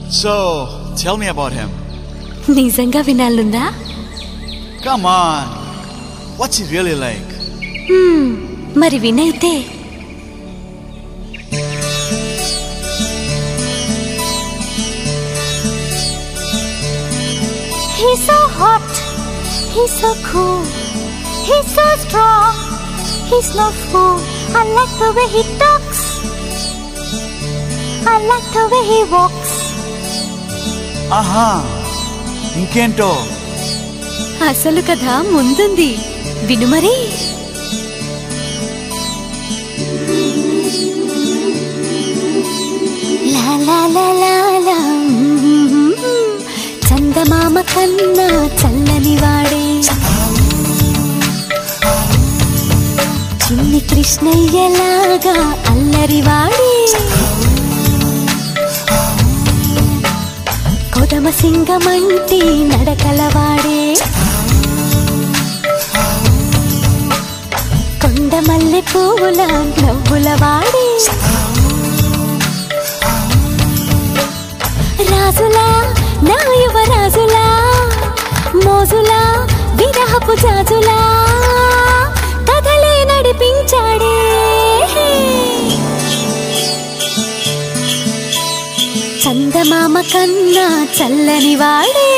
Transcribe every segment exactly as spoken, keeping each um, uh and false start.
So, tell me about him. నిజంగా వినాలందా? Come on. What's he really like? Hmm, మరి వినైతే. He's so hot, he's so cool, he's so strong, he's no fool. I like the way he talks, I like the way he walks. Aha, ఇంకేంటో? అసలు కథ ముందుంది, విను మరి. లా లా లా లా లా, చందమామ కన్నా చల్లని వాడే, చిన్ని కృష్ణయ్యలాగా అల్లరి వాడే, కొదమ సింగమంటి నడకలవాడే, కొండ మల్లె పువ్వుల నవ్వుల వాడే, రాజులా నా యువరాజులా, మోజులా విరహపు జాజులా కథలే నడిపించాడే, చందమామ కన్నా చల్లని వాడే.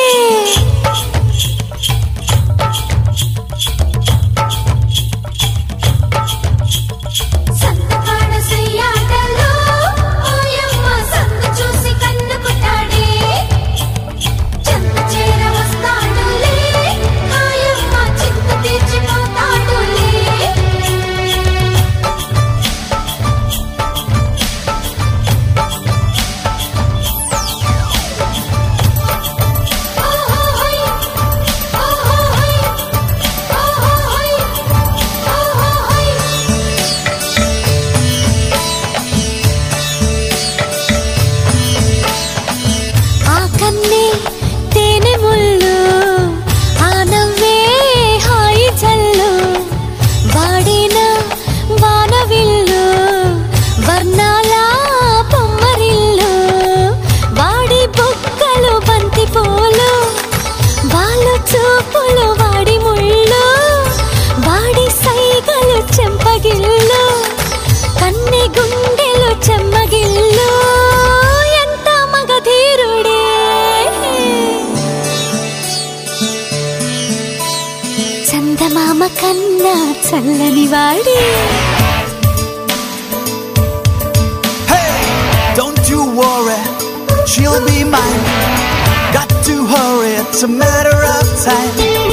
కన్నె గుండెలు చెమ్మగిల్లు, ఎంత మగధీరుడే, చందమామ కన్నా చల్లని వాడే. Hey, don't you worry, she'll be mine. Got to hurry, it's a matter of time.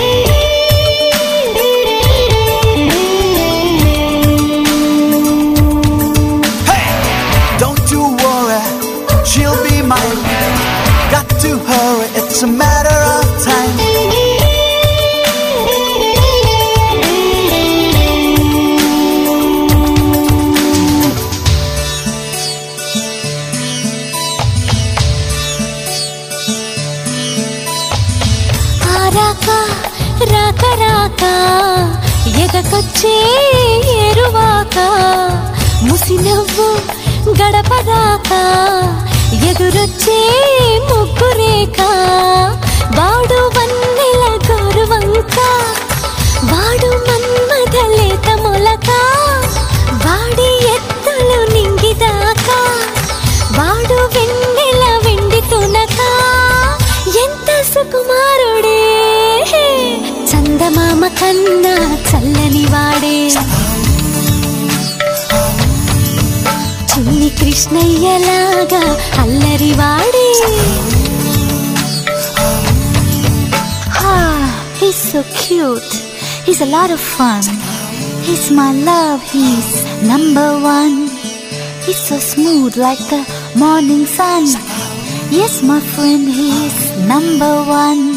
She'll be mine. Got to hurry, it's a matter of time. ఆరాక రాక రాక ఎదకొచ్చే ఎరువాక, ముసినవ్వు గడపదాకా ఎదురొచ్చే ముగ్గురేక, వాడు వన్నెల గౌరవంక, వాడు మన్మథ లేత మొలక, వాడి ఎత్తులు నింగిదాకా, వాడు వెన్నెల వెండి తునక, ఎంత సుకుమారుడే, చందమామ కన్నా చల్లని వాడే, చిన్ని కృష్ణయ్యలాగా అల్లరి వాడే. Ah, he's so cute. He's a lot of fun. He's my love. He's number one. He's so smooth like the morning sun. Yes, my friend, he's number one.